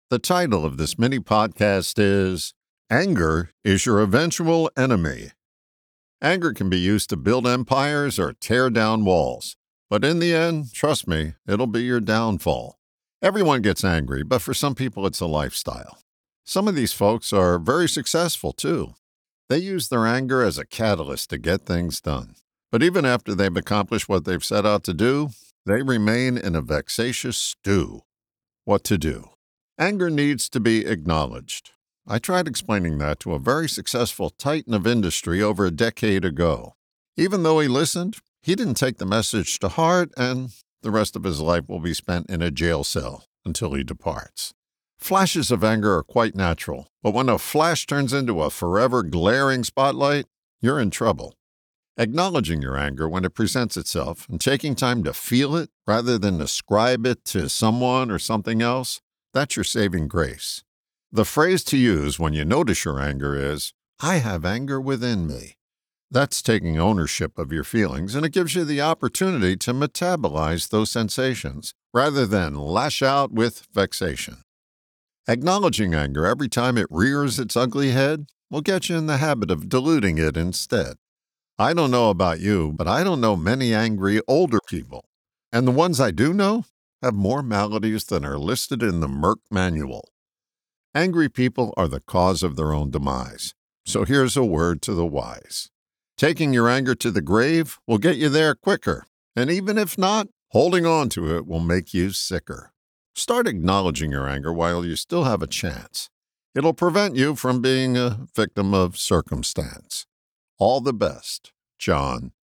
The title of this mini podcast is Anger is Your Eventual Enemy. Anger can be used to build empires or tear down walls. But in the end, trust me, it'll be your downfall. Everyone gets angry, but for some people it's a lifestyle. Some of these folks are very successful too. They use their anger as a catalyst to get things done. But even after they've accomplished what they've set out to do, they remain in a vexatious stew. What to do? Anger needs to be acknowledged. I tried explaining that to a very successful titan of industry over a decade ago. Even though he listened, he didn't take the message to heart, and the rest of his life will be spent in a jail cell until he departs. Flashes of anger are quite natural, but when a flash turns into a forever glaring spotlight, you're in trouble. Acknowledging your anger when it presents itself and taking time to feel it rather than ascribe it to someone or something else, that's your saving grace. The phrase to use when you notice your anger is, "I have anger within me." That's taking ownership of your feelings, and it gives you the opportunity to metabolize those sensations rather than lash out with vexation. Acknowledging anger every time it rears its ugly head will get you in the habit of diluting it instead. I don't know about you, but I don't know many angry older people. And the ones I do know have more maladies than are listed in the Merck manual. Angry people are the cause of their own demise. So here's a word to the wise. Taking your anger to the grave will get you there quicker. And even if not, holding on to it will make you sicker. Start acknowledging your anger while you still have a chance. It'll prevent you from being a victim of circumstance. All the best, John.